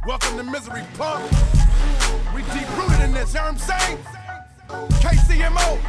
Welcome to Misery, punk. We deep rooted in this, you know what I'm saying? KCMO,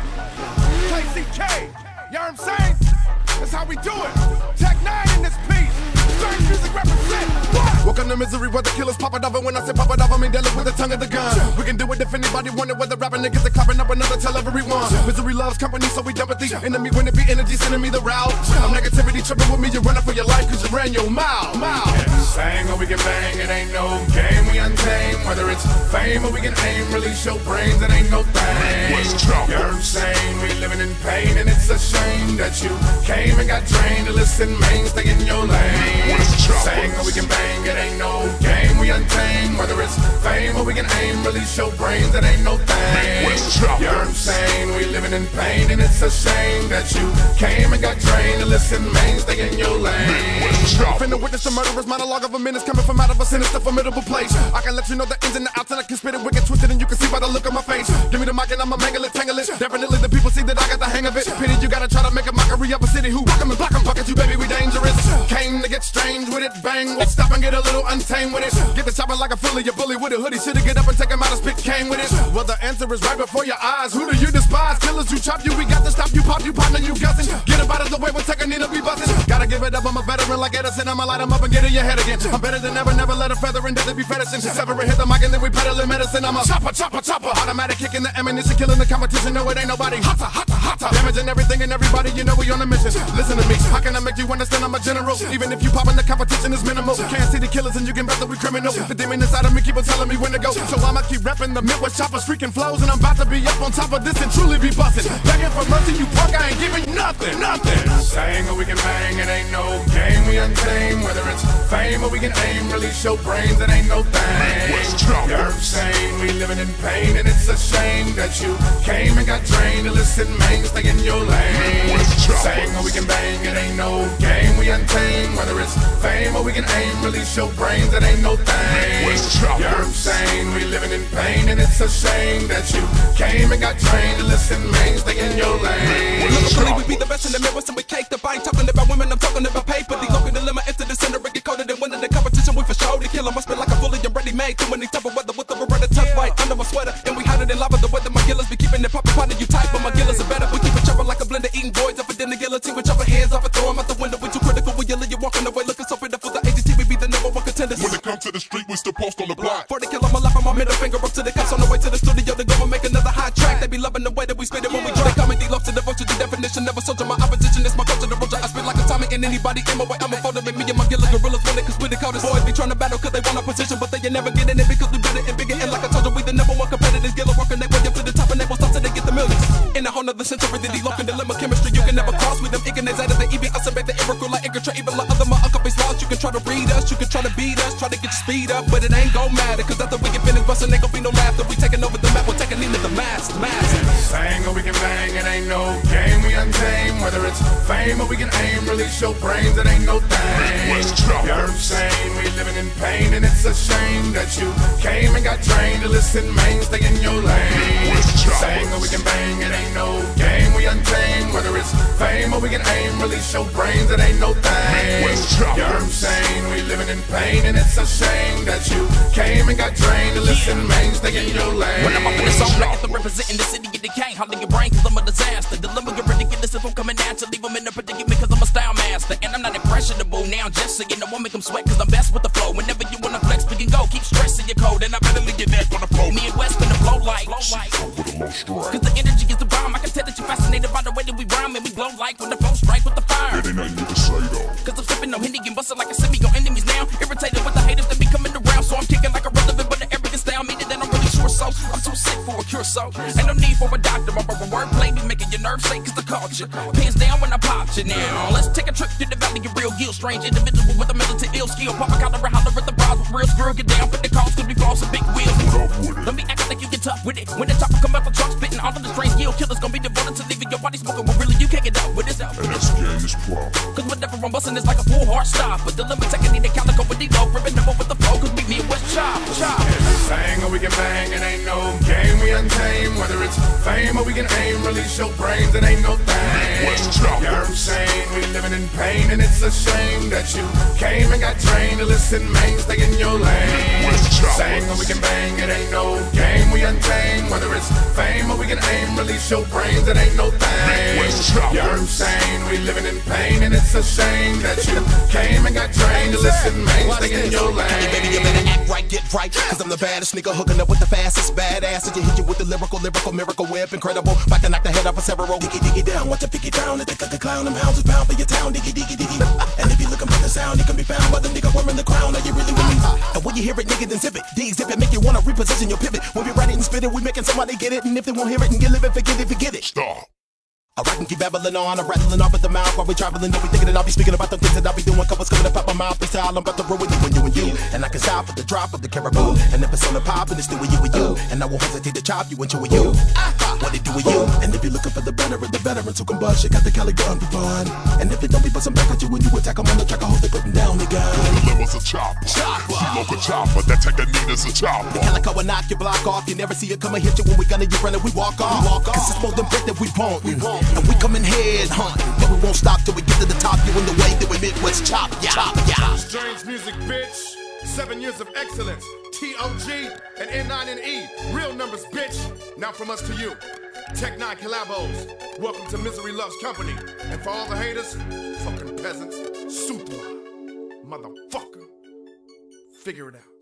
KCK, you know what I'm saying? That's how we do it. Tech 9 in this piece. Strange music represent. What? Welcome to Misery, where the killers pop it up. And when I say pop it up, I mean dealing with the tongue of the gun. We can do it if anybody wanted, whether rapping niggas are clapping up another, tell everyone. Misery loves company, so we dump with the enemy. When it be energy, sending me the route. I'm negativity tripping with me, you're running for your life, cause you ran your mouth. Sang or we can bang, it ain't no game, we untamed. Whether it's fame or we can aim, release your brains, it ain't no thing. You're insane, we living in pain, and it's a shame that you came and got drained to listen, main, stay in your lane. Sang or we can bang, it ain't no game, we untamed. Whether it's fame or we can aim, release your brains, it ain't no thing. You're insane, we living in pain, and it's a shame that you came and got drained to listen, main, stay in your lane. Finna witness the murderous monologue of a menace coming from out of a sinister, formidable place. I can let you know the ins and the outs, and I can spit it wicked, twisted, and you can see by the look on my face. Give me the mic and I'ma mangle it, tangle it. Definitely the people see that I got the hang of it. Pity you gotta try to make a mockery of a city who rock 'em and block 'em. Fuck at you, baby, we dangerous. Came to get strange with it, bang. Let's stop and get a little untamed with it. Get the chopper like a fully, a bully with a hoodie. Should've get up and take him out of spit came with it. Well, the answer is right before your eyes. Who do you despise? Killers who chop you, we got to stop you, pop you, partner, you gussing. Get up out of the way when take a need to be busting. Gotta give it up, I'm a veteran like Edison. I'ma light 'em up and get in your head again. I'm better than ever, never let a feather in death to be fetishing. Sever and hit the mic and then we peddling medicine. I'm a chopper, chopper, chopper. Automatic kicking the ammunition, killing the competition. No, it ain't nobody. Hotter, hotter, hotter. Damaging everything and everybody, you know we on a mission. Listen to me, how can I make you understand I'm a general? Even if you poppin', the competition is minimal. Can't see the killers and you can bet that we criminal. The demon inside of me keep on telling me when to go. So I'ma keep reppin' the Midwest choppers, freaking flows. And I'm about to be up on top of this and truly be bustin'. Begging for mercy, you punk, I ain't giving nothing, nothing. Saying or we can bang, it ain't no game, we untamed. Whether it's fame or we can aim, release your brains, it ain't no thing. You're insane, we living in pain, and it's a shame that you came and got drained to listen, main, stay in your lane. Saying or we can bang, it ain't no game, we untamed. Whether it's fame or we can aim, release your brains, it ain't no thing. You're insane, we living in pain, and it's a shame that you came and got drained to listen, main, stay in your lane. Literally, we be the best in the Midwest and we caked up. I ain't talking about women, I'm talking about paper. The local dilemma into the center and get coded and winning the competition. We for sure to kill 'em. I spit like a fully and ready made. Too many type of weather with the Beretta tucked right under my sweater. And we hotter than lava. The weather my gillas be keeping it poppin', partner, you tight, but my gillas are better. We keep it chopper like a blender, eating boys up and then the guillotine. We chop our hands off and throw 'em out the window. We too critical, we yelling, you walking away looking so pitiful. The AGT, we be the number one contenders. When it comes to the street, we still post on the block. For the kill, I'ma laugh on my middle finger up to the cops on the way to the studio to go and make another hot track. They be loving the way that we spit it when we drop. They call me D-Love to devote to the definition. Never soldier my opposition, it's my culture, the roger. I spit like a Tommy and anybody in my way. I'm a folder, make me and my gillas gorillas when they can spit the coldest. Boys be trying to battle cause they want our position, but they ain't never getting it because we better and bigger. And like I told you, we the number one competitors. Gilla working their way up to the top and they won't stop till they get the millions. In a whole nother century, the D-Love dilemma chemistry. You can never cross with them ignorance out of the EV. I submit the irregular like Inca, even like other my uncle laws. You can try to read us, you can try to beat us, try to get your speed up, but it ain't gon' matter. Cause after we get finished bustin', ain't gon' be no laughter. We taking over the map, we're taking into the mass. Sang or we can bang, it ain't no game, we untamed. Whether it's fame or we can aim, release your brains, it ain't no thing. You're insane, we living in pain, and it's a shame that you came and got drained to listen, main, stay in your lane. Sang or we can bang, it ain't no game, we untamed. Whether it's fame or we can aim, release your brains, it ain't no thing. You're insane, we living in pain, and it's a shame that you came and got drained to listen, main, stay in your lane. When I'm up in the song, like I'm representing the city, you can't holler your brain cause I'm a disaster. Dilemma get ridiculous if I'm coming down to leave them in a predicament cause I'm a style master. And I'm not impressionable now, just so you know I make them sweat cause I'm best with the flow. Whenever you wanna flex, we can go, keep stressing your code, and I better leave your neck on the floor. Me and West finna flow like cause the energy is the bomb. I can tell that you're fascinated by the way that we rhyme and we glow like when the flow strike with the fire. It ain't nothing you can say though. Cause I'm sipping on Henny and bustin' like a semi on enemies now. Irritated with the haters that be coming around, so I'm kicking like a relevant but the arrogant style. Meaning that I'm really sure so I'm too sick for a cure, so ain't no need for a doctor. My wordplay be making your nerves shake cause the culture pins down when I pop you now. Let's take a trip to the valley of real guilt. Strange individual with a militant ill skill. Pop a collar and holler at the bars with real screw. Get down for the calls cause we floss and big wheels. Let me act like you get tough with it. When the chopper come out the truck spitting all of the strange yield killers gonna be devoted to leaving your body smoking. But really you can't get up with this. And that's the game is pro. Cause whenever I'm bustin' it's like a full hard stop. But the limit technique the calico with the low. Ripping them over the flow cause we need West chop. Sang or we can bang, it ain't no game, we untamed. Whether it's fame or we can aim, release your brains, it ain't no thing. You're insane, we living in pain, and it's a shame that you came and got drained to listen, main, stay in your lane. It ain't no game, we untamed. Whether it's fame or we can aim, release your brains, it ain't no thing. You're insane, we living in pain, and it's a shame that you came and got trained to listen, man, stay in your lane. Hey baby, you better act right, get right, cause I'm the baddest nigga hooking up with the fastest badass. And you hit you with the lyrical miracle whip, incredible. About to knock the head off of several. Diggy down, watch it pick it down. The thick of the clown, them hounds is bound for your town. Diggy. And if you looking for the sound, it can be found by the nigga wearing the crown. Are you really with me? And when you hear it, nigga, then zip it. D-zip it, make you wanna reposition your pivot. When we write it and spit it, we making somebody get it. And if they won't hear it and get live it, forget it. Stop. I write and keep babbling on, I'm rattling off at the mouth while we traveling. Don't be thinking that I'll be speaking about the things that I'll be doing. Covers coming to pop my mouth, freestyle, I'm about to ruin you and you. And I can stop for the drop of the caribou. And if it's on the pop, and it's still with you and you. And I won't hesitate to chop you and chew with you. What they do with you? And if you're looking for the veterans who can bust, you got the Cali gun for fun. And if they don't be busting back at you when you attack them on the track, I hope they put them down, nigga. Deliver's a chopper. She a chopper. That Tekanina's a chopper. The calico will knock your block off. You never see it come and hit you when we gonna you running, we walk off. Cause it's more than break that we want. And we come in head hunt. But we won't stop till we get to the top. You in the way that we Midwest chop, yeah. Strange music, bitch. 7 years of excellence. T.O.G. and N9NE. Real numbers, bitch. Now from us to you. Tech 9 collabos. Welcome to Misery Loves Company. And for all the haters, fucking peasants, Sutra. Motherfucker. Figure it out.